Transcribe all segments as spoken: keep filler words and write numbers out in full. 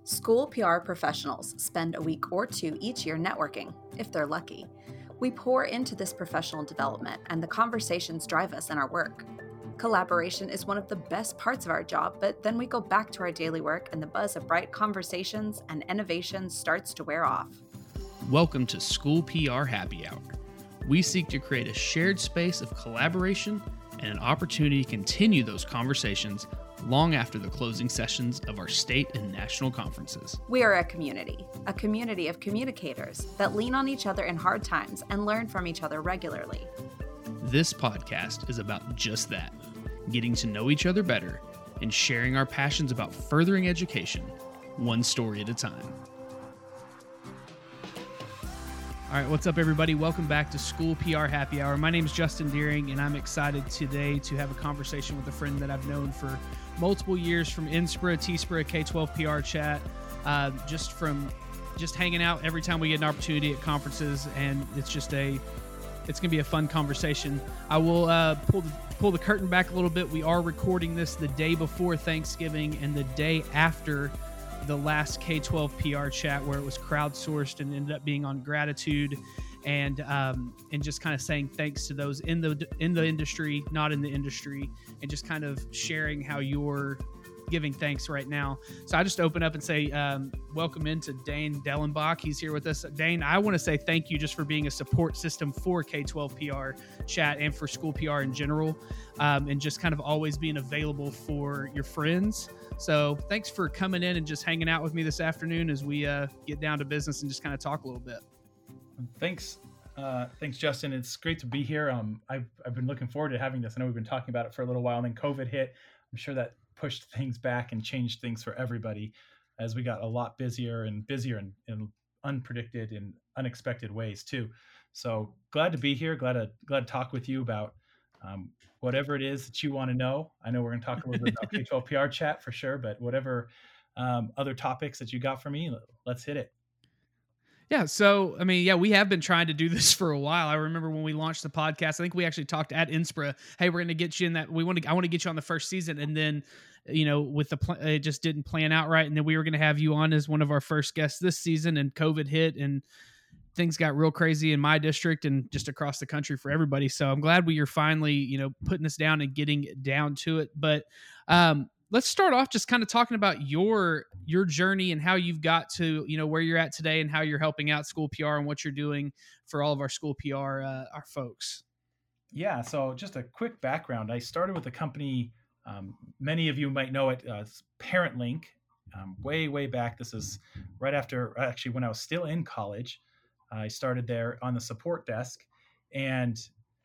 School P R professionals spend a week or two each year networking, if they're lucky. We pour into this professional development, and the conversations drive us in our work. Collaboration is one of the best parts of our job, but then we go back to our daily work and the buzz of bright conversations and innovation starts to wear off. Welcome to School P R Happy Hour. We seek to create a shared space of collaboration and an opportunity to continue those conversations long after the closing sessions of our state and national conferences. We are a community, a community of communicators that lean on each other in hard times and learn from each other regularly. This podcast is about just that, getting to know each other better and sharing our passions about furthering education, one story at a time. All right, what's up, everybody? Welcome back to School P R Happy Hour. My name is Justin Deering, and I'm excited today to have a conversation with a friend that I've known for multiple years from Inspira, T-Spira, K twelve P R Chat, uh, just from just hanging out every time we get an opportunity at conferences, and it's just a, it's going to be a fun conversation. I will uh, pull the, pull the curtain back a little bit. We are recording this the day before Thanksgiving and the day after the last K twelve P R Chat, where it was crowdsourced and ended up being on gratitude and um, and just kind of saying thanks to those in the in the industry, not in the industry, and just kind of sharing how you're giving thanks right now. So I just open up and say um, welcome into Dane Dellenbach. He's here with us. Dane, I want to say thank you just for being a support system for K twelve P R Chat and for School P R in general, um, and just kind of always being available for your friends. So thanks for coming in and just hanging out with me this afternoon as we uh, get down to business and just kind of talk a little bit. Thanks. Uh, thanks, Justin. It's great to be here. Um, I've, I've been looking forward to having this. I know we've been talking about it for a little while, and then COVID hit. I'm sure that pushed things back and changed things for everybody as we got a lot busier and busier in, in unpredicted and unexpected ways too. So glad to be here. Glad to, glad to talk with you about um, whatever it is that you want to know. I know we're going to talk a little bit about K twelve P R Chat for sure, but whatever um, other topics that you got for me, let's hit it. Yeah. So, I mean, yeah, we have been trying to do this for a while. I remember when we launched the podcast, I think we actually talked at Inspira, hey, we're going to get you in that. We want to, I want to get you on the first season. And then, you know, with the, pl- it just didn't plan out right. And then we were going to have you on as one of our first guests this season, and COVID hit and things got real crazy in my district and just across the country for everybody. So I'm glad we are finally, you know, putting this down and getting down to it. But, um, let's start off just kind of talking about your your journey and how you've got to, you know, where you're at today and how you're helping out School P R and what you're doing for all of our School P R uh, our folks. Yeah, so just a quick background. I started with a company, um, many of you might know it, uh, ParentLink, um, way, way back. This is right after, actually, when I was still in college. I started there on the support desk, and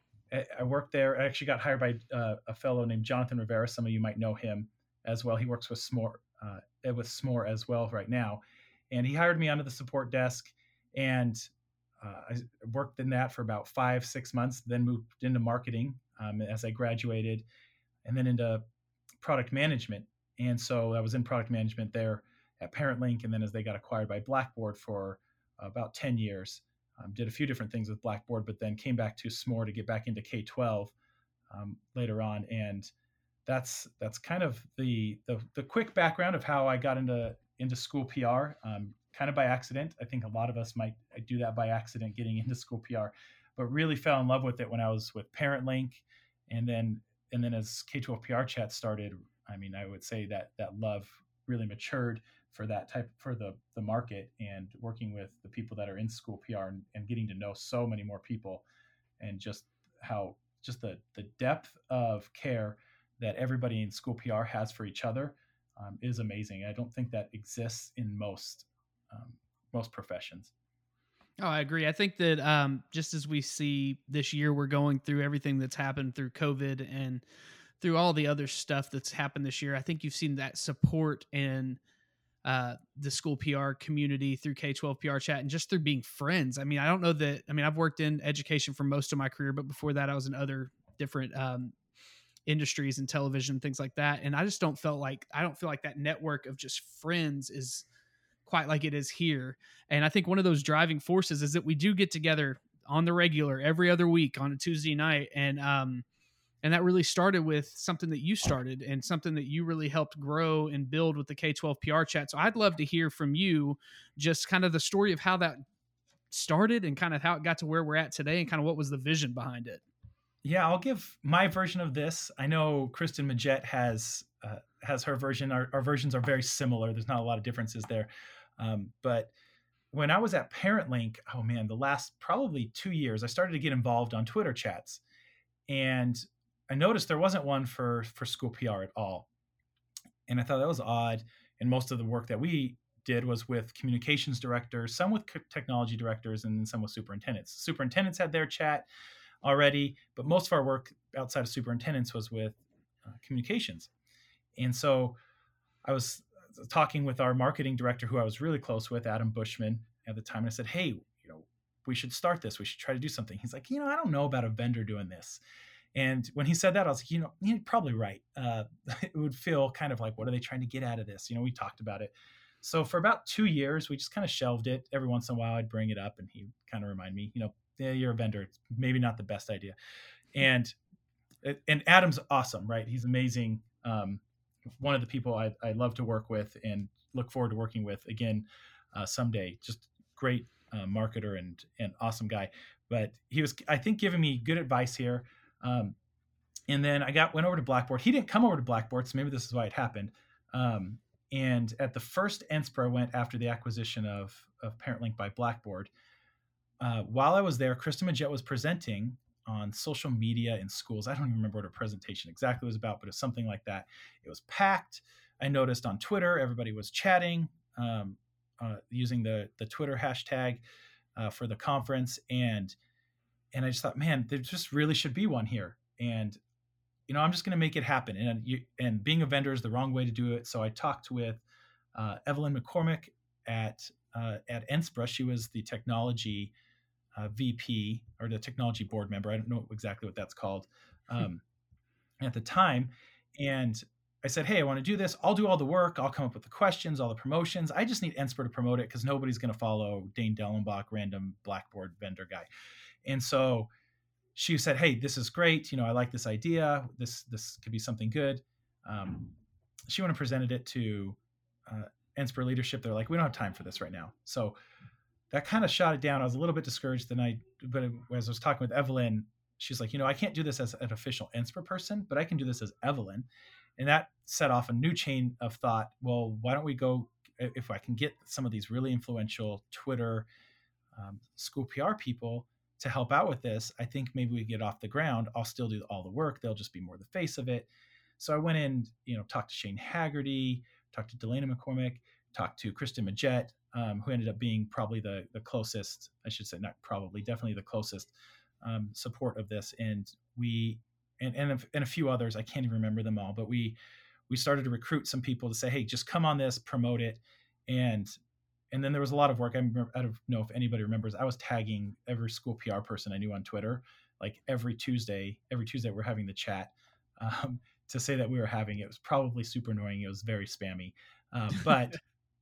I worked there. I actually got hired by uh, a fellow named Jonathan Rivera. Some of you might know him as well. He works with S M O R, uh, with S M O R as well right now. And he hired me onto the support desk, and uh, I worked in that for about five, six months, then moved into marketing um, as I graduated, and then into product management. And so I was in product management there at ParentLink, and then as they got acquired by Blackboard for about ten years, um, did a few different things with Blackboard, but then came back to S M O R to get back into K twelve um, later on. And That's that's kind of the, the the quick background of how I got into into School P R, um, kind of by accident. I think a lot of us might do that by accident, getting into School P R, but really fell in love with it when I was with ParentLink, and then and then as K twelve P R Chat started. I mean, I would say that that love really matured for that type for the the market, and working with the people that are in School P R and, and getting to know so many more people, and just how just the the depth of care that everybody in School P R has for each other um, is amazing. I don't think that exists in most um, most professions. Oh, I agree. I think that um, just as we see this year, we're going through everything that's happened through COVID and through all the other stuff that's happened this year. I think you've seen that support in uh, the School P R community through K twelve P R Chat and just through being friends. I mean, I don't know that, I mean, I've worked in education for most of my career, but before that I was in other different um, industries and television, things like that. And I just don't feel like, I don't feel like that network of just friends is quite like it is here. And I think one of those driving forces is that we do get together on the regular every other week on a Tuesday night. And, um, And that really started with something that you started and something that you really helped grow and build with the K twelve P R chat. So I'd love to hear from you just kind of the story of how that started and kind of how it got to where we're at today and kind of what was the vision behind it. Yeah, I'll give my version of this. I know Kristen Majette has uh, has her version. Our, our versions are very similar. There's not a lot of differences there. Um, but when I was at ParentLink, oh man, the last probably two years, I started to get involved on Twitter chats. And I noticed there wasn't one for, for school P R at all. And I thought that was odd. And most of the work that we did was with communications directors, some with technology directors, and then some with superintendents. Superintendents had their chat already, but most of our work outside of superintendents was with uh, communications. And so I was talking with our marketing director, who I was really close with, Adam Bushman, at the time. And I said, hey, you know, we should start this. We should try to do something. He's like, you know, I don't know about a vendor doing this. And when he said that, I was like, you know, you're probably right. Uh, it would feel kind of like, what are they trying to get out of this? You know, we talked about it. So for about two years, we just kind of shelved it. Every once in a while, I'd bring it up and he'd kind of remind me, you know, yeah, you're a vendor. It's maybe not the best idea. And and Adam's awesome, right? He's amazing. Um, one of the people I, I love to work with and look forward to working with again uh, someday. Just great uh, marketer and and awesome guy. But he was, I think, giving me good advice here. Um, and then I got went over to Blackboard. He didn't come over to Blackboard, so maybe this is why it happened. Um, and at the first NSPRA, I went after the acquisition of of ParentLink by Blackboard. Uh, while I was there, Kristen Majette was presenting on social media in schools. I don't even remember what her presentation exactly was about, but it was something like that. It was packed. I noticed on Twitter, everybody was chatting um, uh, using the the Twitter hashtag uh, for the conference. And and I just thought, man, there just really should be one here. And, you know, I'm just going to make it happen. And, you, and being a vendor is the wrong way to do it. So I talked with uh, Evelyn McCormick at, uh, at NSPRA. She was the technology Uh, V P or the technology board member. I don't know exactly what that's called um, at the time. And I said, hey, I want to do this. I'll do all the work. I'll come up with the questions, all the promotions. I just need NSPRA to promote it because nobody's going to follow Dane Dellenbach, random Blackboard vendor guy. And so she said, hey, this is great. You know, I like this idea. This, this could be something good. Um, she went and presented it to uh, NSPRA leadership. They're like, we don't have time for this right now. So that kind of shot it down. I was a little bit discouraged the night, but as I was talking with Evelyn, she's like, you know, I can't do this as an official NSPRA person, but I can do this as Evelyn. And that set off a new chain of thought. Well, why don't we go, if I can get some of these really influential Twitter um, school P R people to help out with this, I think maybe we get off the ground. I'll still do all the work. They'll just be more the face of it. So I went in, you know, talked to Shane Haggerty, talked to Delana McCormick, talked to Kristen Majette, Um, who ended up being probably the the closest, I should say, not probably, definitely the closest um, support of this. And we, and and a, and a few others, I can't even remember them all, but we we started to recruit some people to say, hey, just come on this, promote it. And and then there was a lot of work. I, remember, I don't know if anybody remembers, I was tagging every school P R person I knew on Twitter, like every Tuesday, every Tuesday we're having the chat um, to say that we were having it. It was probably super annoying. It was very spammy, um, but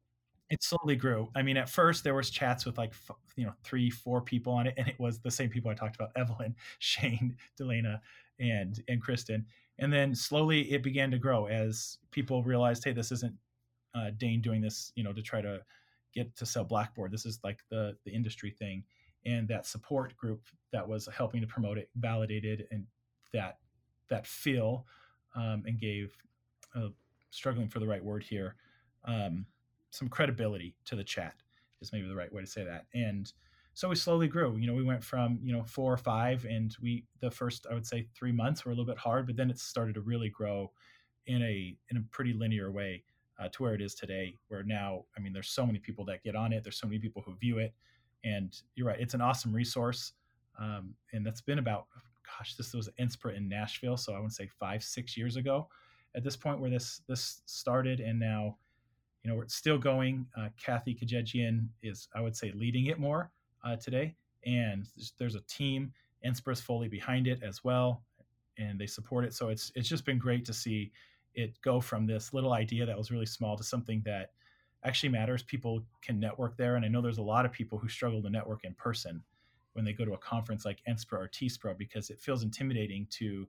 it slowly grew. I mean, at first there was chats with like, you know, three, four people on it. And it was the same people I talked about, Evelyn, Shane, Delana, and, and Kristen. And then slowly it began to grow as people realized, hey, this isn't uh, Dane doing this, you know, to try to get to sell Blackboard. This is like the, the industry thing. And that support group that was helping to promote it validated and that, that feel um, and gave, uh, struggling for the right word here, um, some credibility to the chat is maybe the right way to say that. And so we slowly grew. You know, we went from, you know, four or five, and we, the first, I would say three months were a little bit hard, but then it started to really grow in a, in a pretty linear way uh, to where it is today, where now, I mean, there's so many people that get on it. There's so many people who view it, and you're right. It's an awesome resource. Um, and that's been about, gosh, this was NSPRA in Nashville. So I want to say five, six years ago at this point where this, this started. And now, you know, we're still going. Uh, Kathy Kajegian is, I would say, leading it more uh, today. And there's, there's a team. NSPRA's fully behind it as well, and they support it. So it's it's just been great to see it go from this little idea that was really small to something that actually matters. People can network there. And I know there's a lot of people who struggle to network in person when they go to a conference like NSPRA or T S P R A because it feels intimidating to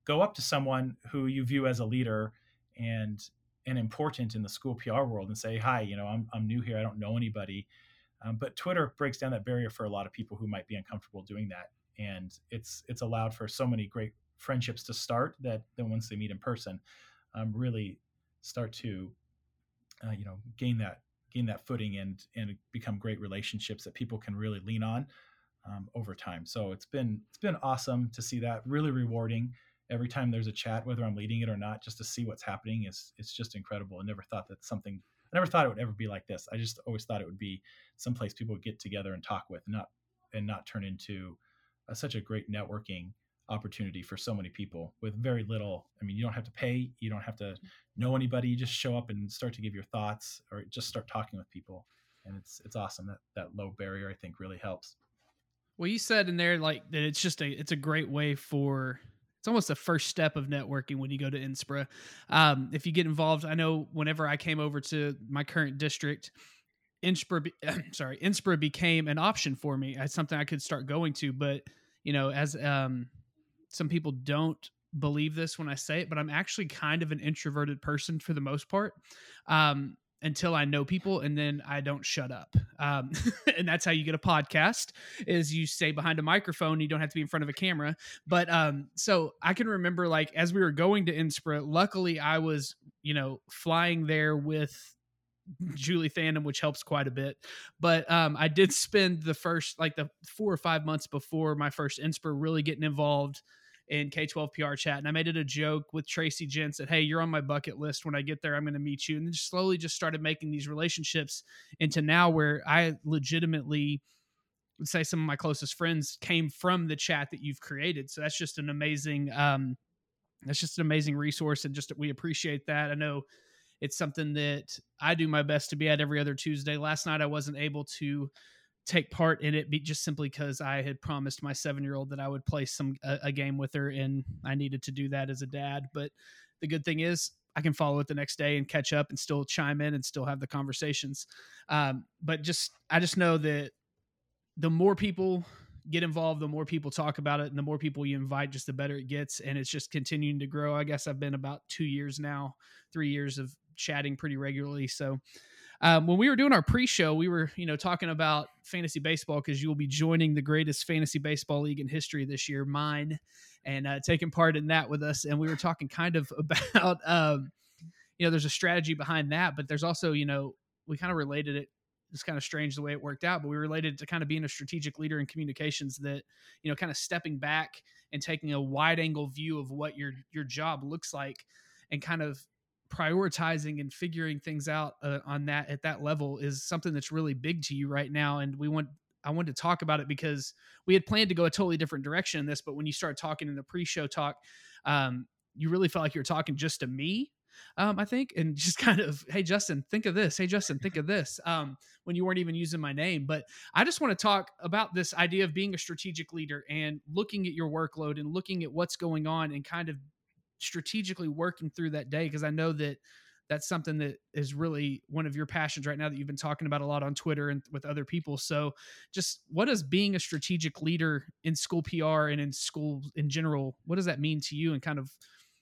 go up to someone who you view as a leader and and important in the school P R world and say, hi, you know, I'm I'm new here. I don't know anybody. Um, but Twitter breaks down that barrier for a lot of people who might be uncomfortable doing that. And it's it's allowed for so many great friendships to start that then once they meet in person, um, really start to, uh, you know, gain that gain that footing and and become great relationships that people can really lean on um, over time. So it's been it's been awesome to see that, really rewarding. Every time there's a chat, whether I'm leading it or not, just to see what's happening is it's just incredible. I never thought that something I never thought it would ever be like this. I just always thought it would be someplace people would get together and talk with, not and not turn into a, such a great networking opportunity for so many people with very little. I mean, you don't have to pay, you don't have to know anybody. You just show up and start to give your thoughts or just start talking with people, and it's it's awesome. That that low barrier, I think, really helps. Well, you said in there like that it's just a it's a great way for. It's almost a first step of networking when you go to Inspira. Um, if you get involved, I know whenever I came over to my current district, Inspira, sorry, Inspira became an option for me as something I could start going to. But, you know, as um, some people don't believe this when I say it, but I'm actually kind of an introverted person for the most part. Um, until I know people, and then I don't shut up. Um, and that's how you get a podcast is you stay behind a microphone. You don't have to be in front of a camera. But um, so I can remember like, as we were going to Inspira, luckily I was, you know, flying there with Julie Fandom, which helps quite a bit. But um, I did spend the first, like the four or five months before my first Inspira really getting involved in K twelve P R chat. And I made it a joke with Tracy Jent, said, hey, you're on my bucket list. When I get there, I'm going to meet you. And then just slowly just started making these relationships into now where I legitimately would say some of my closest friends came from the chat that you've created. So that's just an amazing, um, that's just an amazing resource. And just, we appreciate that. I know it's something that I do my best to be at every other Tuesday. Last night, I wasn't able to take part in it be just simply because I had promised my seven-year-old that I would play some a, a game with her, and I needed to do that as a dad. But the good thing is I can follow it the next day and catch up and still chime in and still have the conversations. Um, but just I just know that the more people get involved, the more people talk about it, and the more people you invite, just the better it gets. And it's just continuing to grow. I guess I've been about two years now, three years of chatting pretty regularly. So Um, when we were doing our pre-show, we were, you know, talking about fantasy baseball because you will be joining the greatest fantasy baseball league in history this year, mine, and uh, taking part in that with us. And we were talking kind of about, um, you know, there's a strategy behind that, but there's also, you know, we kind of related it. It's kind of strange the way it worked out, but we related it to kind of being a strategic leader in communications that, you know, kind of stepping back and taking a wide angle view of what your, your job looks like and kind of prioritizing and figuring things out uh, on that at that level is something that's really big to you right now. And we want, I wanted to talk about it because we had planned to go a totally different direction in this, but when you start talking in the pre-show talk, um, you really felt like you were talking just to me, um, I think, and just kind of, hey, Justin, think of this. Hey, Justin, think of this, um, when you weren't even using my name. But I just want to talk about this idea of being a strategic leader and looking at your workload and looking at what's going on and kind of strategically working through that day. Cause I know that that's something that is really one of your passions right now that you've been talking about a lot on Twitter and with other people. So just what does being a strategic leader in school P R and in school in general, what does that mean to you? And kind of,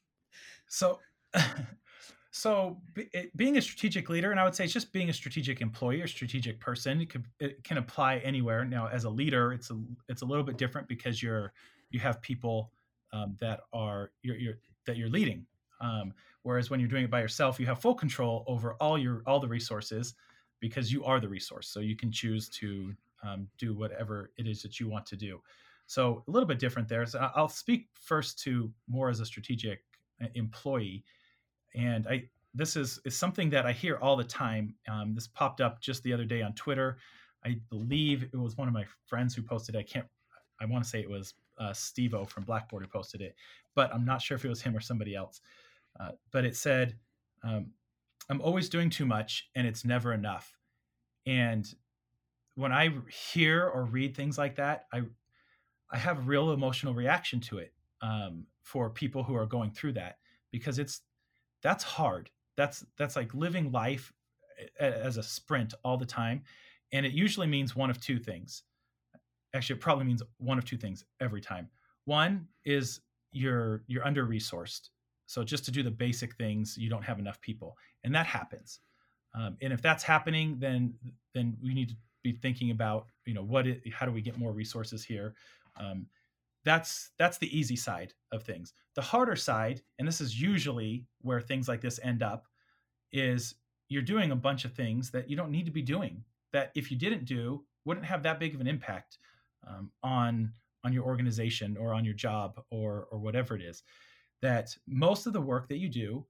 so, so it, being a strategic leader, and I would say it's just being a strategic employee or strategic person, it, could, it can apply anywhere. Now, as a leader, it's a, it's a little bit different because you're, you have people um, that are, you're, you're, that you're leading. Um, whereas when you're doing it by yourself, you have full control over all your, all the resources because you are the resource. So you can choose to um, do whatever it is that you want to do. So a little bit different there. So I'll speak first to more as a strategic employee. And I, this is, is something that I hear all the time. Um, this popped up just the other day on Twitter. I believe it was one of my friends who posted it. I can't, I want to say it was Uh, Steve-O from Blackboard who posted it, but I'm not sure if it was him or somebody else. Uh, but it said, um, I'm always doing too much and it's never enough. And when I hear or read things like that, I, I have a real emotional reaction to it um, for people who are going through that, because it's, that's hard. That's, that's like living life as a sprint all the time. And it usually means one of two things. Actually, it probably means one of two things every time. One is you're you're under resourced. So just to do the basic things, you don't have enough people, and that happens. Um, and if that's happening, then then we need to be thinking about, you know, what it, how do we get more resources here? Um, that's that's the easy side of things. The harder side, and this is usually where things like this end up, is you're doing a bunch of things that you don't need to be doing, that if you didn't do, wouldn't have that big of an impact um, on on your organization or on your job or or whatever it is. That most of the work that you do,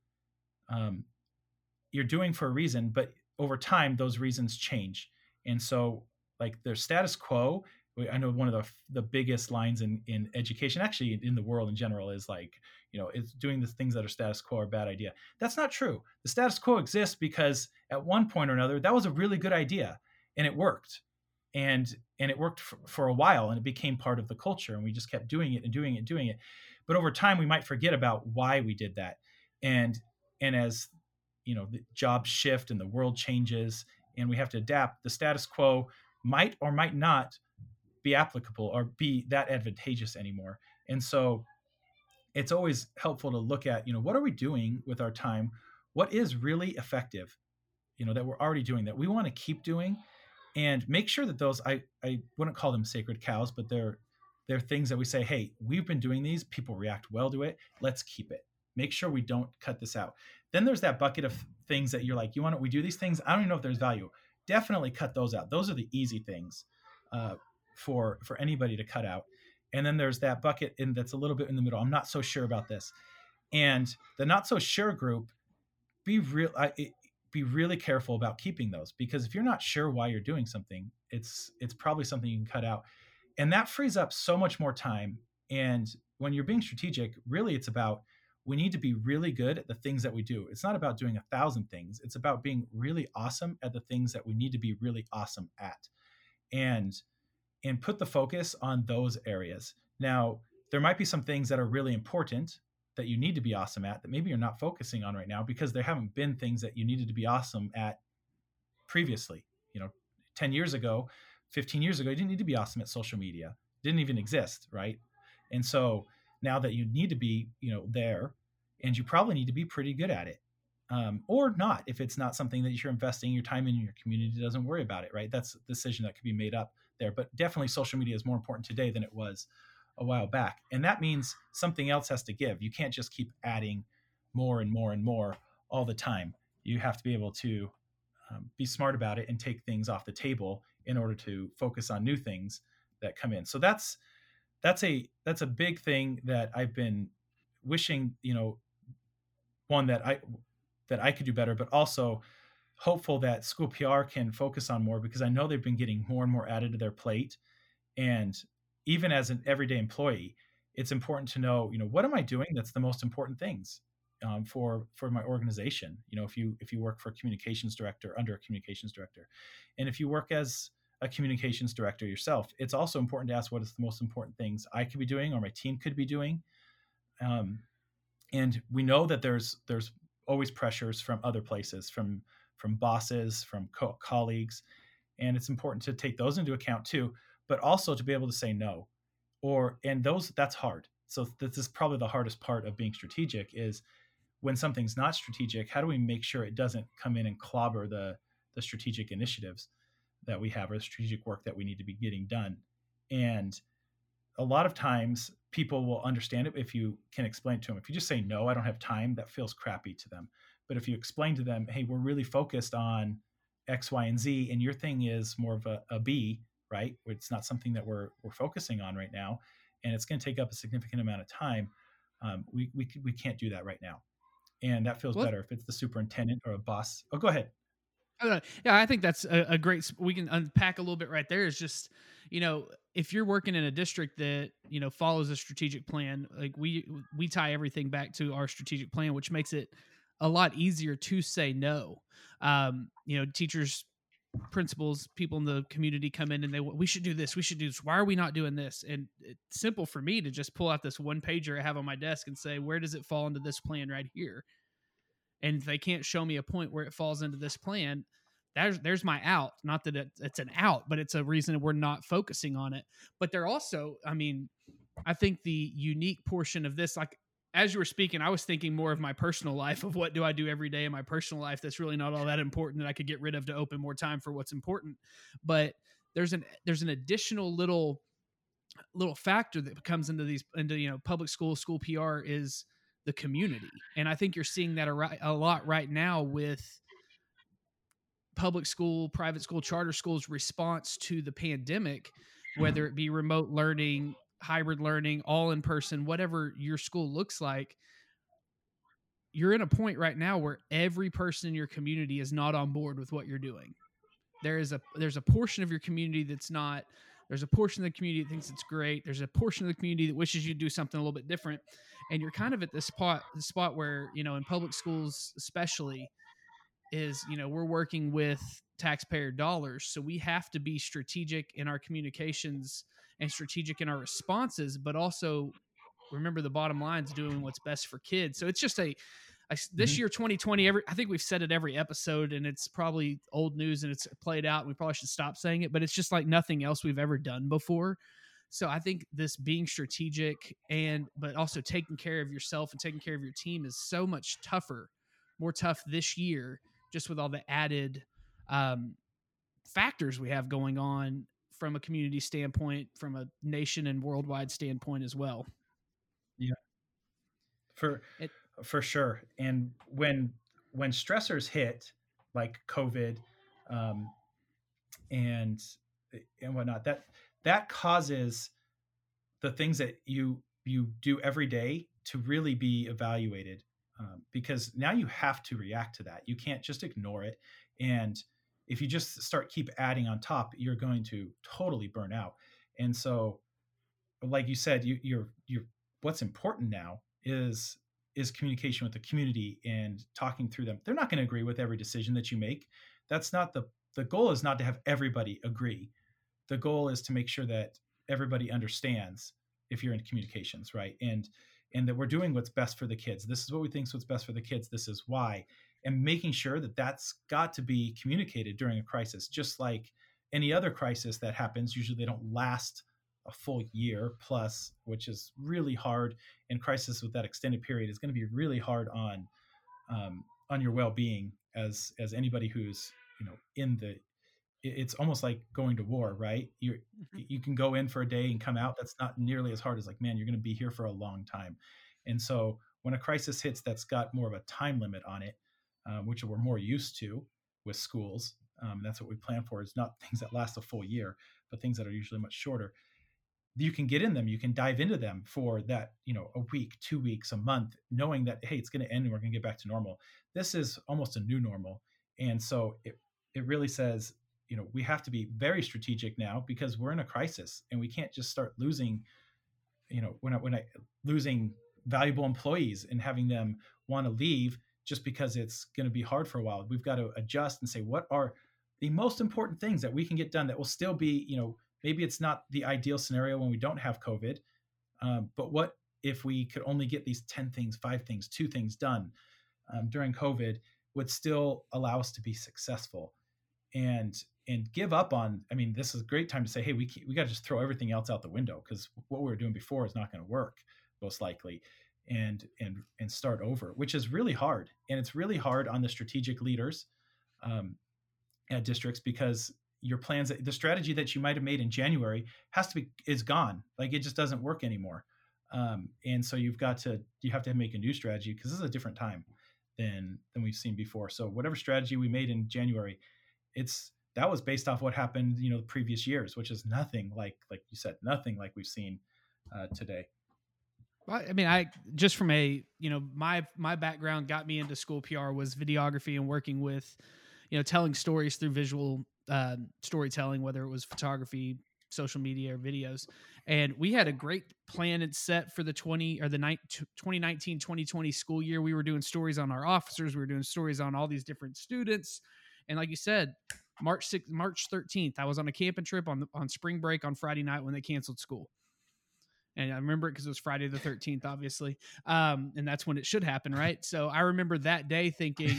um, you're doing for a reason, but over time those reasons change. And so, like, there's status quo. I know one of the the biggest lines in in education, actually in the world in general, is like, you know, it's doing the things that are status quo are a bad idea. That's not true. The status quo exists because at one point or another, that was a really good idea and it worked. And and it worked for, for a while, and it became part of the culture, and we just kept doing it and doing it and doing it. But over time, we might forget about why we did that. And and as you know, the jobs shift and the world changes and we have to adapt, the status quo might or might not be applicable or be that advantageous anymore. And so it's always helpful to look at, you know, what are we doing with our time? What is really effective, you know, that we're already doing, that we want to keep doing, and make sure that those, I, I wouldn't call them sacred cows, but they're, they're things that we say, hey, we've been doing these, people react well to it, let's keep it. Make sure we don't cut this out. Then there's that bucket of things that you're like, you want to, we do these things, I don't even know if there's value. Definitely cut those out. Those are the easy things uh, for, for anybody to cut out. And then there's that bucket in that's a little bit in the middle. I'm not so sure about this. And the not so sure group, be real, I, it, be really careful about keeping those, because if you're not sure why you're doing something, it's, it's probably something you can cut out. And that frees up so much more time. And when you're being strategic, really it's about, we need to be really good at the things that we do. It's not about doing a thousand things. It's about being really awesome at the things that we need to be really awesome at. And, and put the focus on those areas. Now, there might be some things that are really important that you need to be awesome at that maybe you're not focusing on right now because there haven't been things that you needed to be awesome at previously. You know, ten years ago, fifteen years ago, you didn't need to be awesome at social media. It didn't even exist, right? And so now that you need to be, you know, there, and you probably need to be pretty good at it. Um, or not, if it's not something that you're investing your time in, your community doesn't worry about it, right? That's a decision that could be made up there. But definitely social media is more important today than it was a while back. And that means something else has to give. You can't just keep adding more and more and more all the time. You have to be able to um, be smart about it and take things off the table in order to focus on new things that come in. So that's that's a that's a big thing that I've been wishing, you know, one that I that I could do better, but also hopeful that School P R can focus on more, because I know they've been getting more and more added to their plate. And even as an everyday employee, it's important to know, you know, what am I doing that's the most important things um, for for my organization? You know, if you if you work for a communications director, under a communications director, and if you work as a communications director yourself, it's also important to ask what is the most important things I could be doing or my team could be doing. Um, and we know that there's there's always pressures from other places, from from bosses, from co- colleagues, and it's important to take those into account too, but also to be able to say no. Or and those that's hard. So this is probably the hardest part of being strategic, is when something's not strategic, how do we make sure it doesn't come in and clobber the the strategic initiatives that we have, or the strategic work that we need to be getting done? And a lot of times people will understand it if you can explain it to them. If you just say, no, I don't have time, that feels crappy to them. But if you explain to them, hey, we're really focused on X, Y, and Z, and your thing is more of a, a B, right? It's not something that we're we're focusing on right now, and it's going to take up a significant amount of time. Um, we we we can't do that right now, and that feels well, better if it's the superintendent or a boss. Oh, go ahead. Yeah, I think that's a, a great. We can unpack a little bit right there. Is just, you know, if you're working in a district that, you know, follows a strategic plan, like we we tie everything back to our strategic plan, which makes it a lot easier to say no. Um, you know, teachers, principals, people in the community come in and they, we should do this, we should do this. Why are we not doing this? And it's simple for me to just pull out this one pager I have on my desk and say, where does it fall into this plan right here? And if they can't show me a point where it falls into this plan, there's, there's my out. Not that it, it's an out, but it's a reason we're not focusing on it. But they're also, I mean, I think the unique portion of this, like as you were speaking, I was thinking more of my personal life, of what do I do every day in my personal life that's really not all that important that I could get rid of to open more time for what's important. But there's an there's an additional little little factor that comes into these into you know public school school P R is the community, and I think you're seeing that a, a lot right now with public school, private school, charter schools' response to the pandemic, whether it be remote learning, hybrid learning, all in person, whatever your school looks like. You're in a point right now where every person in your community is not on board with what you're doing. There is a there's a portion of your community that's not. There's a portion of the community that thinks it's great. There's a portion of the community that wishes you'd do something a little bit different. And you're kind of at this spot, the spot where, you know, in public schools especially, is, you know, we're working with taxpayer dollars. So we have to be strategic in our communications and strategic in our responses, but also remember the bottom line is doing what's best for kids. So it's just a, a this mm-hmm. year, twenty twenty, every, I think we've said it every episode, and it's probably old news and it's played out, and we probably should stop saying it, but it's just like nothing else we've ever done before. So I think this being strategic and, but also taking care of yourself and taking care of your team is so much tougher, more tough this year, just with all the added um, factors we have going on from a community standpoint, from a nation and worldwide standpoint as well. Yeah, for it, for sure. And when when stressors hit, like COVID um, and and whatnot, that that causes the things that you you do every day to really be evaluated. Um, because now you have to react to that. You can't just ignore it. And if you just start keep adding on top, you're going to totally burn out. And so, like you said, you, you're you're what's important now is is communication with the community and talking through them. They're not going to agree with every decision that you make. That's not the the goal. Is not to have everybody agree. The goal is to make sure that everybody understands if you're in communications, right? And and that we're doing what's best for the kids. This is what we think is what's best for the kids. This is why. And making sure that that's got to be communicated during a crisis, just like any other crisis that happens. Usually they don't last a full year plus, which is really hard. And crisis with that extended period is going to be really hard on um, on your well-being as as anybody who's, you know, in the, it's almost like going to war, right? You mm-hmm. you can go in for a day and come out. That's not nearly as hard as like, man, you're going to be here for a long time. And so when a crisis hits, that's got more of a time limit on it, um, which we're more used to with schools. Um, that's what we plan for, is not things that last a full year, but things that are usually much shorter. You can get in them. You can dive into them for that, you know, a week, two weeks, a month, knowing that, hey, it's going to end and we're going to get back to normal. This is almost a new normal. And so it, it really says, you know, we have to be very strategic now because we're in a crisis and we can't just start losing, you know, when I, when I losing valuable employees and having them want to leave just because it's going to be hard for a while. We've got to adjust and say, what are the most important things that we can get done that will still be, you know, maybe it's not the ideal scenario when we don't have COVID, um, but what if we could only get these ten things, five things, two things done um, during COVID would still allow us to be successful. And and give up on, I mean, this is a great time to say, hey, we we got to just throw everything else out the window because what we were doing before is not going to work, most likely, and and and start over, which is really hard. And it's really hard on the strategic leaders um, at districts because your plans, the strategy that you might have made in January has to be, is gone. Like it just doesn't work anymore. Um, and so you've got to, you have to make a new strategy because this is a different time than than we've seen before. So whatever strategy we made in January, it's, that was based off what happened, you know, the previous years, which is nothing like, like you said, nothing like we've seen uh, today. Well, I mean, I just from a, you know, my, my background got me into school P R was videography and working with, you know, telling stories through visual uh, storytelling, whether it was photography, social media, or videos. And we had a great plan and set for the twenty or the twenty nineteen, twenty twenty school year. We were doing stories on our officers. We were doing stories on all these different students. And like you said, March sixth, March thirteenth, I was on a camping trip on the, on spring break on Friday night when they canceled school. And I remember it because it was Friday the thirteenth, obviously. Um, and that's when it should happen, right? So I remember that day thinking,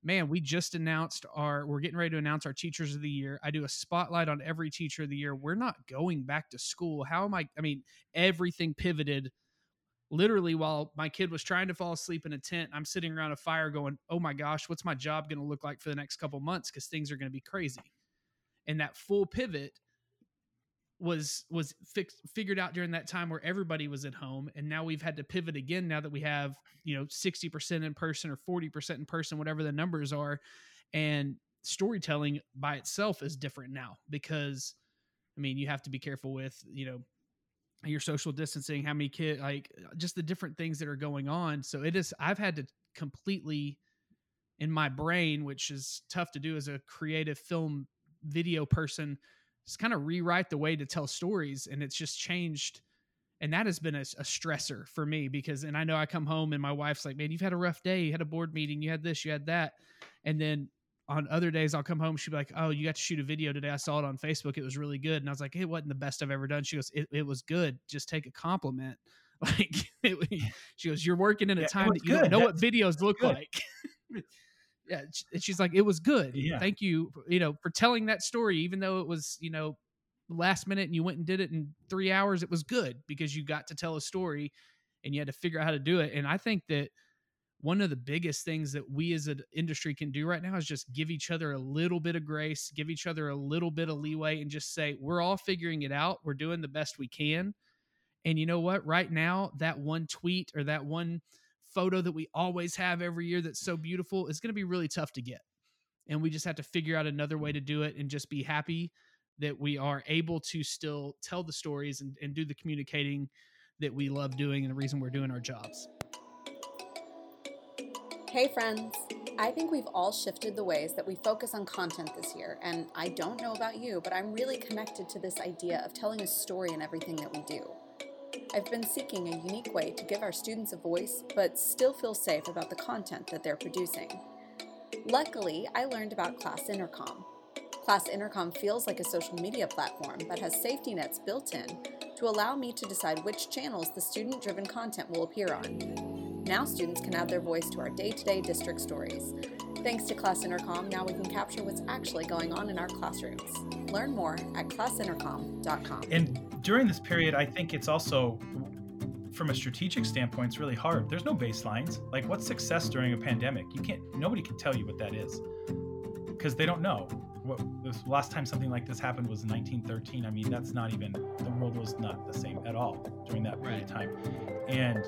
man, we just announced our, we're getting ready to announce our teachers of the year. I do a spotlight on every teacher of the year. We're not going back to school. How am I? I mean, everything pivoted literally while my kid was trying to fall asleep in a tent. I'm sitting around a fire going, oh my gosh, what's my job going to look like for the next couple months? Because things are going to be crazy. And that full pivot was was fixed, figured out during that time where everybody was at home. And now we've had to pivot again now that we have, you know, sixty percent in person or forty percent in person, whatever the numbers are. And storytelling by itself is different now because, I mean, you have to be careful with, you know, your social distancing, how many kids, like just the different things that are going on. So it is, I've had to completely in my brain, which is tough to do as a creative film video person, just kind of rewrite the way to tell stories. And it's just changed. And that has been a, a stressor for me because, and I know I come home and my wife's like, man, you've had a rough day. You had a board meeting. You had this, you had that. And then on other days I'll come home. She'll be like, oh, you got to shoot a video today. I saw it on Facebook. It was really good. And I was like, it wasn't the best I've ever done. She goes, it, it was good. Just take a compliment. Like it, she goes, you're working in a yeah, time that you good. don't know That's, what videos look good. like. Yeah. And she's like, it was good. Yeah. Thank you, you know, for telling that story, even though it was, you know, last minute and you went and did it in three hours. It was good because you got to tell a story and you had to figure out how to do it. And I think that one of the biggest things that we as an industry can do right now is just give each other a little bit of grace, give each other a little bit of leeway and just say, we're all figuring it out. We're doing the best we can. And you know what? Right now, that one tweet or that one photo that we always have every year that's so beautiful is going to be really tough to get. And we just have to figure out another way to do it and just be happy that we are able to still tell the stories and, and do the communicating that we love doing and the reason we're doing our jobs. Hey friends, I think we've all shifted the ways that we focus on content this year, and I don't know about you, but I'm really connected to this idea of telling a story in everything that we do. I've been seeking a unique way to give our students a voice, but still feel safe about the content that they're producing. Luckily, I learned about Class Intercom. Class Intercom feels like a social media platform, but has safety nets built in to allow me to decide which channels the student-driven content will appear on. Now students can add their voice to our day-to-day district stories. Thanks to Class Intercom, now we can capture what's actually going on in our classrooms. Learn more at class intercom dot com. And during this period, I think it's also, from a strategic standpoint, it's really hard. There's no baselines. Like, what's success during a pandemic? You can't, nobody can tell you what that is because they don't know. What, the last time something like this happened was nineteen thirteen. I mean, that's not even, the world was not the same at all during that period right. of time. And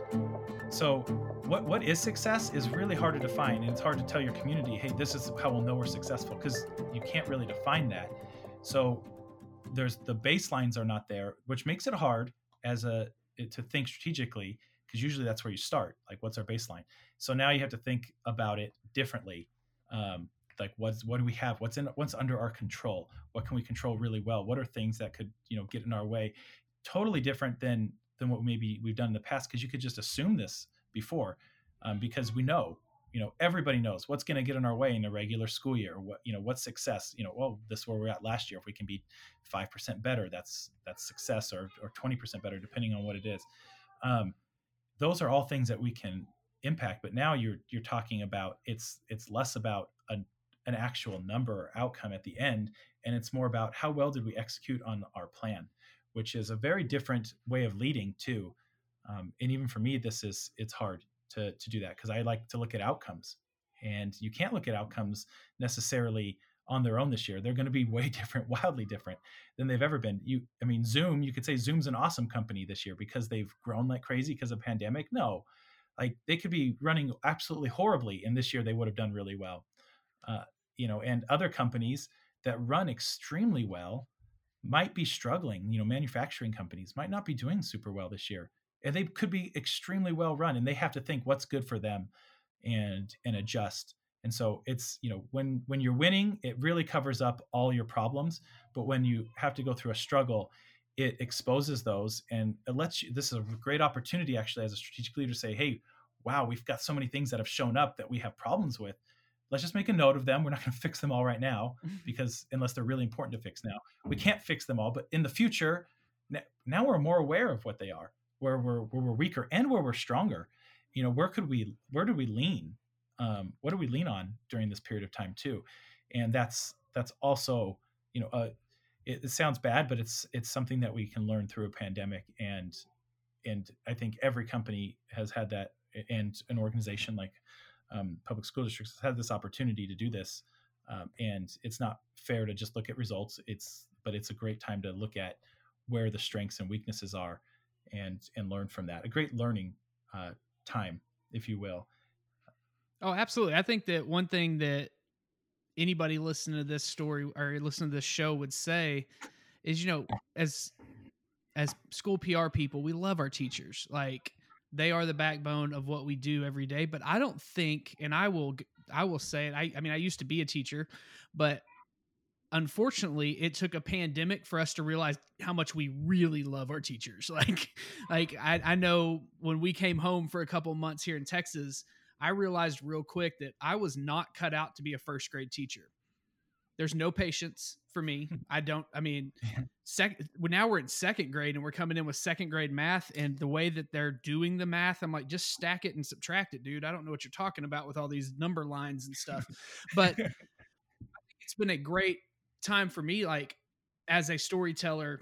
so what what is success is really hard to define. And it's hard to tell your community, hey, this is how we'll know we're successful, because you can't really define that. So there's the baselines are not there, which makes it hard as a to think strategically, because usually that's where you start. Like, what's our baseline? So now you have to think about it differently. Um, like what's what do we have? What's in what's under our control? What can we control really well? What are things that could, you know, get in our way? Totally different than than what maybe we've done in the past, because you could just assume this before, um, because we know, you know, everybody knows what's going to get in our way in a regular school year. What, you know, what's success? You know, well, this is where we're at last year. If we can be five percent better, that's that's success, or or twenty percent better, depending on what it is. Um, those are all things that we can impact. But now you're you're talking about it's it's less about a, an actual number or outcome at the end, and it's more about how well did we execute on our plan, which is a very different way of leading too. Um, and even for me, this is, it's hard to, to do that because I like to look at outcomes, and you can't look at outcomes necessarily on their own this year. They're going to be way different, wildly different than they've ever been. You, I mean, Zoom, you could say Zoom's an awesome company this year because they've grown like crazy because of pandemic. No, like they could be running absolutely horribly, and this year they would have done really well. Uh, you know, and other companies that run extremely well might be struggling. You know, manufacturing companies might not be doing super well this year, and they could be extremely well run, and they have to think what's good for them and and adjust. And so it's, you know, when when you're winning, it really covers up all your problems. But when you have to go through a struggle, it exposes those, and it lets you, this is a great opportunity actually as a strategic leader to say, hey, wow, we've got so many things that have shown up that we have problems with. Let's just make a note of them. We're not going to fix them all right now, because unless they're really important to fix now, we can't fix them all. But in the future, now we're more aware of what they are, where we're where we're weaker and where we're stronger. You know, where could we where do we lean? um, what do we lean on during this period of time too? And that's that's also, you know, uh, it, it sounds bad, but it's it's something that we can learn through a pandemic. And and I think every company has had that, and an organization like um, public school districts has had this opportunity to do this. Um, and it's not fair to just look at results. It's but it's a great time to look at where the strengths and weaknesses are, and and learn from that. A great learning uh, time, if you will. Oh, absolutely. I think that one thing that anybody listening to this story or listening to this show would say is, you know, as as school P R people, we love our teachers. Like, they are the backbone of what we do every day. But I don't think, and I will, I will say it. I, I mean, I used to be a teacher, but unfortunately, it took a pandemic for us to realize how much we really love our teachers. Like, like I, I know when we came home for a couple of months here in Texas, I realized real quick that I was not cut out to be a first grade teacher. There's no patience for me. I don't, I mean, second, well, now we're in second grade and we're coming in with second grade math, and the way that they're doing the math, I'm like, just stack it and subtract it, dude. I don't know what you're talking about with all these number lines and stuff. But I think it's been a great time for me, like, as a storyteller,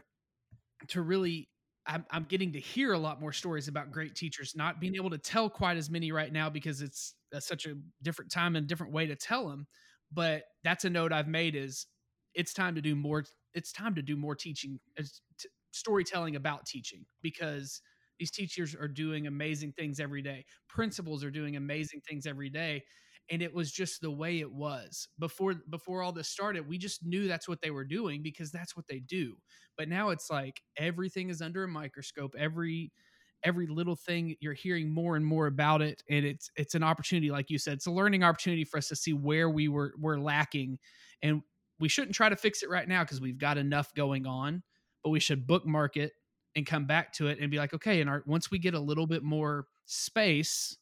to really, I'm, I'm getting to hear a lot more stories about great teachers, not being able to tell quite as many right now because it's a, such a different time and different way to tell them. But that's a note I've made, is it's time to do more. It's time to do more teaching, t- storytelling about teaching, because these teachers are doing amazing things every day. Principals are doing amazing things every day. And it was just the way it was before, before all this started. We just knew that's what they were doing because that's what they do. But now it's like everything is under a microscope. Every, every little thing, you're hearing more and more about it. And it's, it's an opportunity. Like you said, it's a learning opportunity for us to see where we were, were lacking. And we shouldn't try to fix it right now because we've got enough going on, but we should bookmark it and come back to it and be like, okay, and our, once we get a little bit more space,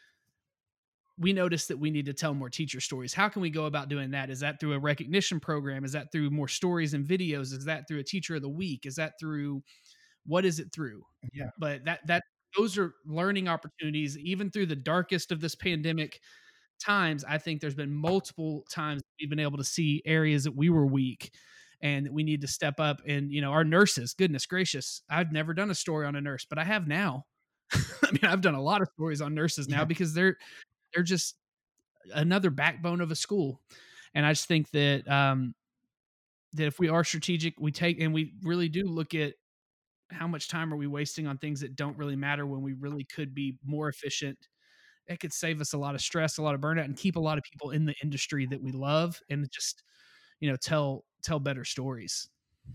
we notice that we need to tell more teacher stories. How can we go about doing that? Is that through a recognition program? Is that through more stories and videos? Is that through a teacher of the week? Is that through, what is it through? Yeah. But that, that, those are learning opportunities. Even through the darkest of this pandemic times, I think there's been multiple times we've been able to see areas that we were weak and that we need to step up. And, you know, our nurses, goodness gracious, I've never done a story on a nurse, but I have now. I mean, I've done a lot of stories on nurses now, yeah, because they're, they're just another backbone of a school. And I just think that, um, that if we are strategic, we take, and we really do look at how much time are we wasting on things that don't really matter when we really could be more efficient. It could save us a lot of stress, a lot of burnout, and keep a lot of people in the industry that we love, and just, you know, tell, tell better stories.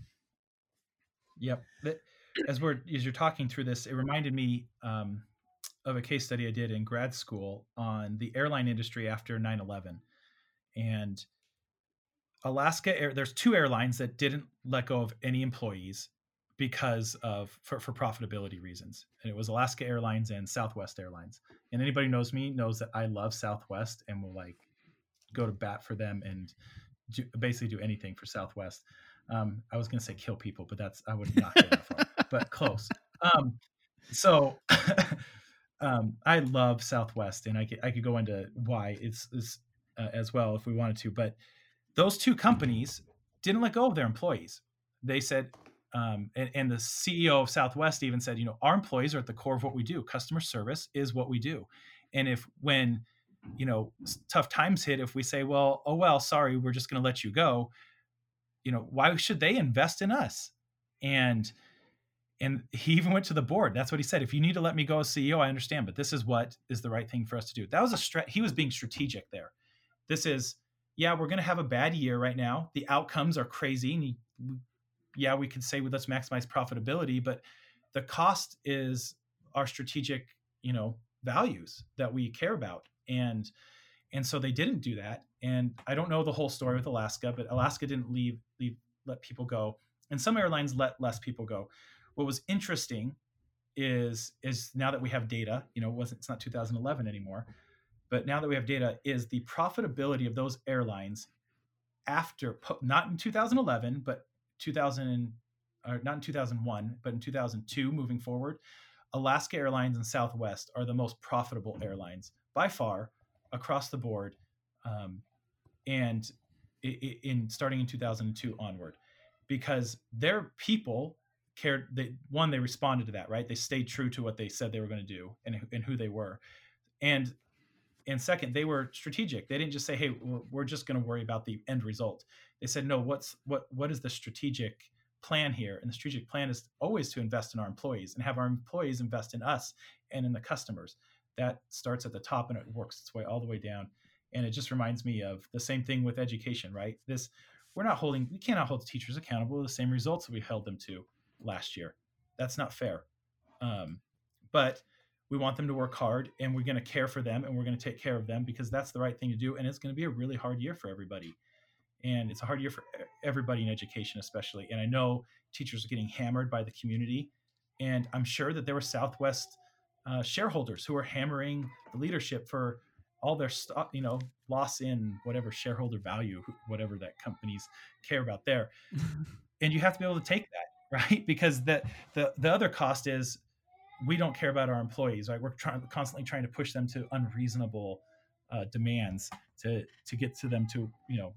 Yep. As we're, as you're talking through this, it reminded me, um, of a case study I did in grad school on the airline industry after nine eleven. And Alaska Air, there's two airlines that didn't let go of any employees because of, for, for profitability reasons. And it was Alaska Airlines and Southwest Airlines. And anybody who knows me knows that I love Southwest and will like go to bat for them and do, basically do anything for Southwest. Um, I was going to say kill people, but that's, I would not go that far, but close. Um, so Um, I love Southwest, and I could, I could go into why it's, it's uh, as well if we wanted to. But those two companies didn't let go of their employees. They said, um, and, and the C E O of Southwest even said, you know, our employees are at the core of what we do. Customer service is what we do. And if when, you know, tough times hit, if we say, well, oh, well, sorry, we're just going to let you go, you know, why should they invest in us? And And he even went to the board. That's what he said. If you need to let me go as C E O, I understand, but this is what is the right thing for us to do. That was a stra- he was being strategic there. This is, yeah, we're going to have a bad year right now. The outcomes are crazy. And he, yeah, we could say, well, let's maximize profitability, but the cost is our strategic, you know, values that we care about. And, and so they didn't do that. And I don't know the whole story with Alaska, but Alaska didn't leave, leave, let people go. And some airlines let less people go. What was interesting is, is now that we have data, you know, it wasn't, it's not two thousand eleven anymore, but now that we have data, is the profitability of those airlines after, not in two thousand eleven, but two thousand, or not in two thousand one, but in two thousand two moving forward, Alaska Airlines and Southwest are the most profitable airlines by far across the board, um, and in, in starting in two thousand two onward, because their people cared. They, one, they responded to that, right? They stayed true to what they said they were going to do and, and who they were. And and second, they were strategic. They didn't just say, hey, we're, we're just going to worry about the end result. They said, no, what's what what is the strategic plan here? And the strategic plan is always to invest in our employees and have our employees invest in us and in the customers. That starts at the top and it works its way all the way down. And it just reminds me of the same thing with education, right? This, we're not holding, we cannot hold teachers accountable to the same results that we held them to last year. That's not fair. Um, but we want them to work hard, and we're going to care for them, and we're going to take care of them because that's the right thing to do. And it's going to be a really hard year for everybody. And it's a hard year for everybody in education, especially. And I know teachers are getting hammered by the community. And I'm sure that there were Southwest uh, shareholders who are hammering the leadership for all their stock, you know, loss in whatever shareholder value, whatever that companies care about there. And you have to be able to take that, right? Because the, the, the other cost is, we don't care about our employees, right? We're trying constantly trying to push them to unreasonable uh, demands to to get to them to, you know,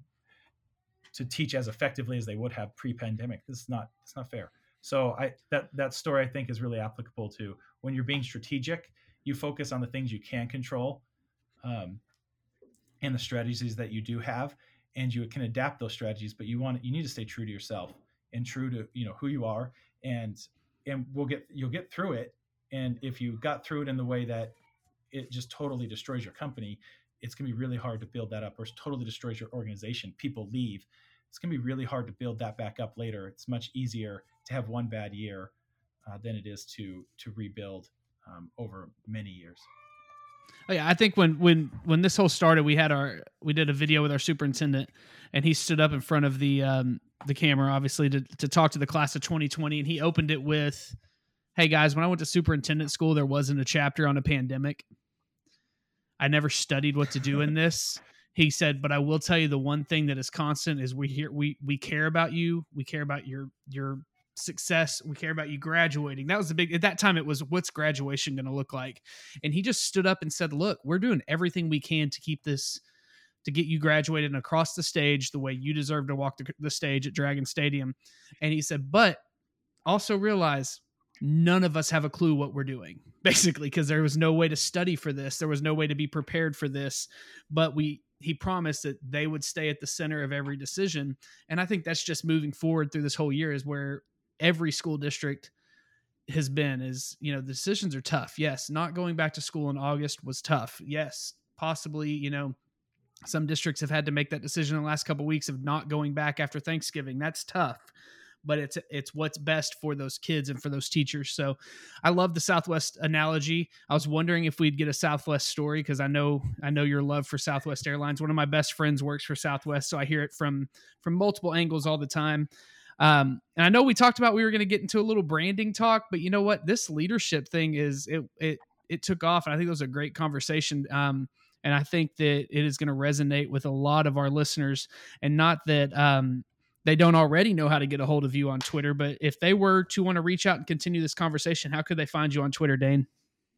to teach as effectively as they would have pre-pandemic. This is not it's not fair. So I that that story I think is really applicable to when you're being strategic. You focus on the things you can control, um, and the strategies that you do have, and you can adapt those strategies. But you want you need to stay true to yourself and true to, you know, who you are, and and we'll get you'll get through it. And if you got through it in the way that it just totally destroys your company, it's going to be really hard to build that up, or totally destroys your organization. People leave. It's going to be really hard to build that back up later. It's much easier to have one bad year uh, than it is to to rebuild um, over many years. Oh, yeah, I think when when when this whole started, we had our we did a video with our superintendent, and he stood up in front of the um, the camera, obviously, to to talk to the class of twenty twenty, and he opened it with, hey guys, when I went to superintendent school, there wasn't a chapter on a pandemic. I never studied what to do in this. He said, but I will tell you the one thing that is constant is we hear, we, we care about you. We care about your, your success. We care about you graduating. That was the big, at that time it was, what's graduation going to look like? And he just stood up and said, look, we're doing everything we can to keep this, to get you graduated and across the stage the way you deserve to walk the, the stage at Dragon Stadium. And he said, but also realize none of us have a clue what we're doing, basically, because there was no way to study for this. There was no way to be prepared for this. But we, he promised that they would stay at the center of every decision. And I think that's just moving forward through this whole year is where every school district has been is, you know, the decisions are tough. Yes. Not going back to school in August was tough. Yes. Possibly, you know, some districts have had to make that decision in the last couple of weeks of not going back after Thanksgiving. That's tough. But it's it's what's best for those kids and for those teachers. So I love the Southwest analogy. I was wondering if we'd get a Southwest story because I know I know your love for Southwest Airlines. One of my best friends works for Southwest, so I hear it from from multiple angles all the time. Um, and I know we talked about we were going to get into a little branding talk, but you know what? This leadership thing is it it it took off, and I think it was a great conversation. Um, and I think that it is going to resonate with a lot of our listeners, and not that um, they don't already know how to get a hold of you on Twitter, but if they were to want to reach out and continue this conversation, how could they find you on Twitter, Dane?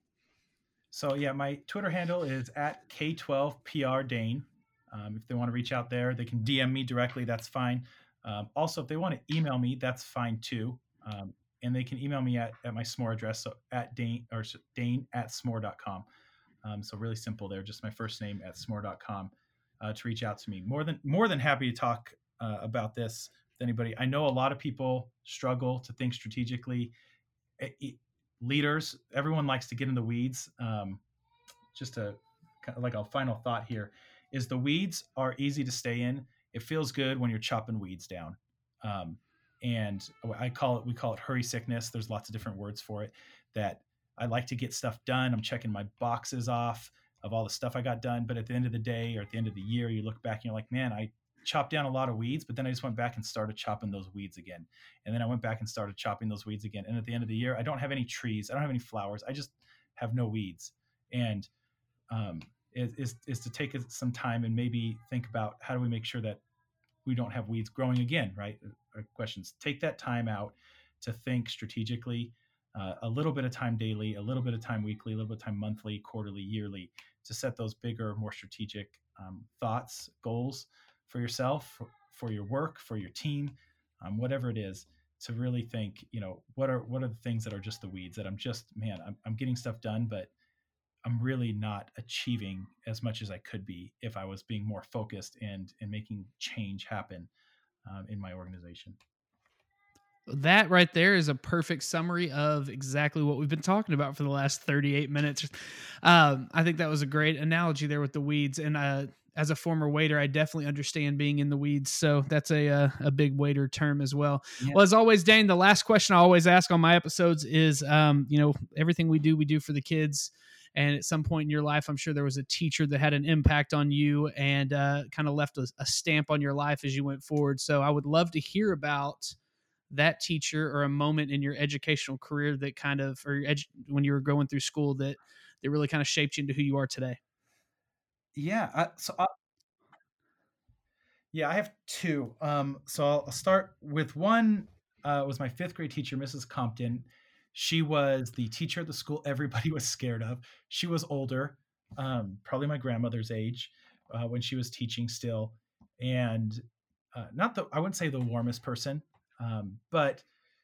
So yeah, my Twitter handle is at K twelve P R Dane. Um, if they want to reach out there, they can D M me directly. That's fine. Um, also, if they want to email me, that's fine too. Um, and they can email me at, at my S M O R address, so at Dane or Dane at S M O R dot com. Um, so really simple there, just my first name at S M O R dot com uh, to reach out to me. More than more than happy to talk Uh, about this with anybody. I know a lot of people struggle to think strategically. It, it, leaders, everyone likes to get in the weeds. Um, just a kind of like a final thought here is the weeds are easy to stay in. It feels good when you're chopping weeds down. Um, and I call it, we call it hurry sickness. There's lots of different words for it. That I like to get stuff done. I'm checking my boxes off of all the stuff I got done. But at the end of the day or at the end of the year, you look back and you're like, man, I chopped down a lot of weeds, but then I just went back and started chopping those weeds again. And then I went back and started chopping those weeds again. And at the end of the year, I don't have any trees. I don't have any flowers. I just have no weeds. And um, it, is, is to take some time and maybe think about how do we make sure that we don't have weeds growing again, right? Our questions. Take that time out to think strategically, uh, a little bit of time daily, a little bit of time weekly, a little bit of time monthly, quarterly, yearly, to set those bigger, more strategic um, thoughts, goals for yourself, for, for your work, for your team, um, whatever it is, to really think, you know, what are what are the things that are just the weeds that I'm just, man, I'm, I'm getting stuff done, but I'm really not achieving as much as I could be if I was being more focused and and making change happen um, in my organization. That right there is a perfect summary of exactly what we've been talking about for the last thirty-eight minutes. Um, I think that was a great analogy there with the weeds. And uh, as a former waiter, I definitely understand being in the weeds. So that's a a, a big waiter term as well. Yeah. Well, as always, Dane, the last question I always ask on my episodes is, um, you know, everything we do, we do for the kids. And at some point in your life, I'm sure there was a teacher that had an impact on you and uh, kind of left a, a stamp on your life as you went forward. So I would love to hear about that teacher or a moment in your educational career that kind of, or edu- when you were going through school that, that really kind of shaped you into who you are today. Yeah. I, so I, yeah, I have two. Um, so I'll, I'll start with one, uh, was my fifth grade teacher, Missus Compton. She was the teacher at the school everybody was scared of. She was older, um, probably my grandmother's age, uh, when she was teaching still. And uh, not the, I wouldn't say the warmest person, um, but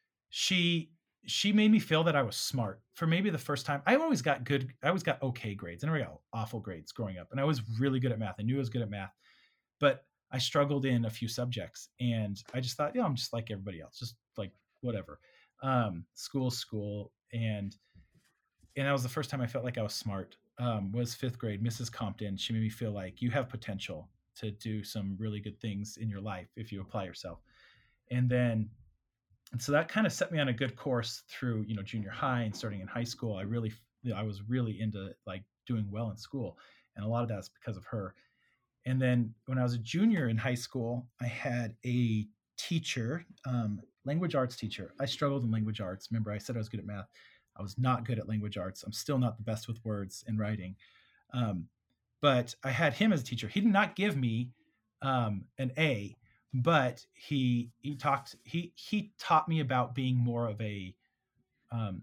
she she made me feel that I was smart for maybe the first time. I always got good, I always got okay grades. I never got awful grades growing up. And I was really good at math. I knew I was good at math, but I struggled in a few subjects. And I just thought, yeah, I'm just like everybody else, just like whatever. Um, school, school. And, and that was the first time I felt like I was smart, um, was fifth grade, Missus Compton. She made me feel like you have potential to do some really good things in your life if you apply yourself. And then, and so that kind of set me on a good course through, you know, junior high and starting in high school. I really, you know, I was really into like doing well in school. And a lot of that's because of her. And then when I was a junior in high school, I had a teacher, um, language arts teacher. I struggled in language arts. Remember, I said I was good at math. I was not good at language arts. I'm still not the best with words and writing. Um, but I had him as a teacher. He did not give me um, an A, but he he talked he he taught me about being more of a um,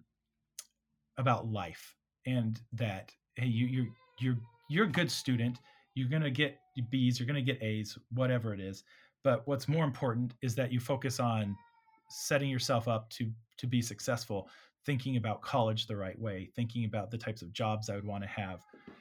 about life, and that hey, you you're you're you're a good student. You're gonna get B's. You're gonna get A's, whatever it is. But what's more important is that you focus on setting yourself up to to be successful, thinking about college the right way, thinking about the types of jobs I would want to have,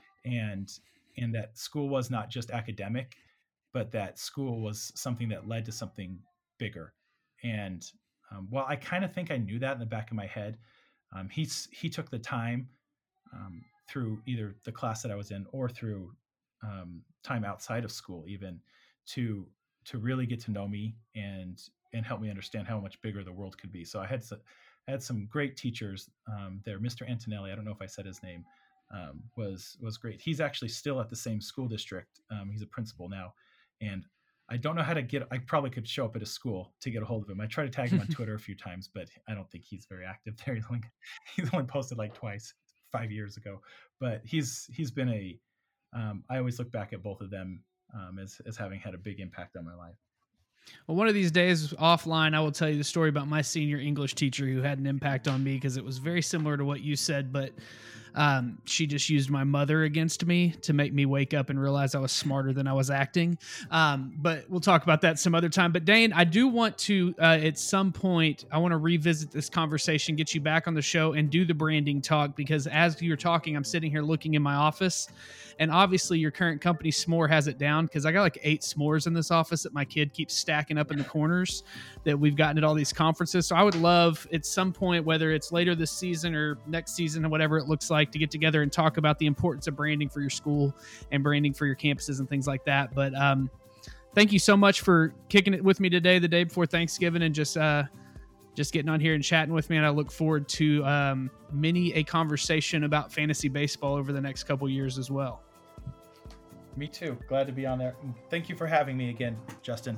and and that school was not just academic, but that school was something that led to something bigger. And um, while I kind of think I knew that in the back of my head, um, he's he took the time um, through either the class that I was in or through um, time outside of school, even to to really get to know me and and help me understand how much bigger the world could be. So I had some, I had some great teachers um, there. Mister Antonelli, I don't know if I said his name, um, was was great. He's actually still at the same school district. Um, he's a principal now. And I don't know how to get, I probably could show up at a school to get a hold of him. I tried to tag him on Twitter a few times, but I don't think he's very active there. He's only, he's only posted like twice five years ago, but he's, he's been a, um, I always look back at both of them um, as, as having had a big impact on my life. Well, one of these days offline, I will tell you the story about my senior English teacher who had an impact on me, because it was very similar to what you said, but um, she just used my mother against me to make me wake up and realize I was smarter than I was acting. Um, but we'll talk about that some other time. But Dane, I do want to, uh, at some point, I want to revisit this conversation, get you back on the show and do the branding talk, because as you're talking, I'm sitting here looking in my office, and obviously your current company S'more has it down, because I got like eight s'mores in this office that my kid keeps stacking up in the corners that we've gotten at all these conferences. So I would love at some point, whether it's later this season or next season or whatever it looks like, to get together and talk about the importance of branding for your school and branding for your campuses and things like that. But um, thank you so much for kicking it with me today, the day before Thanksgiving, and just uh, just getting on here and chatting with me. And I look forward to um, many a conversation about fantasy baseball over the next couple years as well. Me too. Glad to be on there. Thank you for having me again, Justin.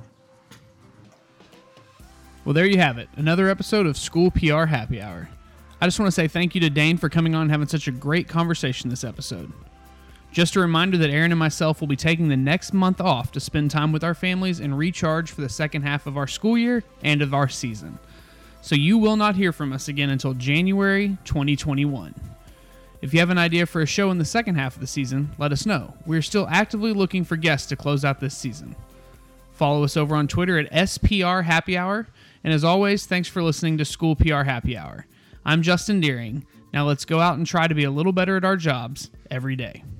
Well, there you have it. Another episode of School P R Happy Hour. I just want to say thank you to Dane for coming on and having such a great conversation this episode. Just a reminder that Aaron and myself will be taking the next month off to spend time with our families and recharge for the second half of our school year and of our season. So you will not hear from us again until January twenty twenty-one. If you have an idea for a show in the second half of the season, let us know. We're still actively looking for guests to close out this season. Follow us over on Twitter at S P R Happy Hour. And as always, thanks for listening to School P R Happy Hour. I'm Justin Deering. Now let's go out and try to be a little better at our jobs every day.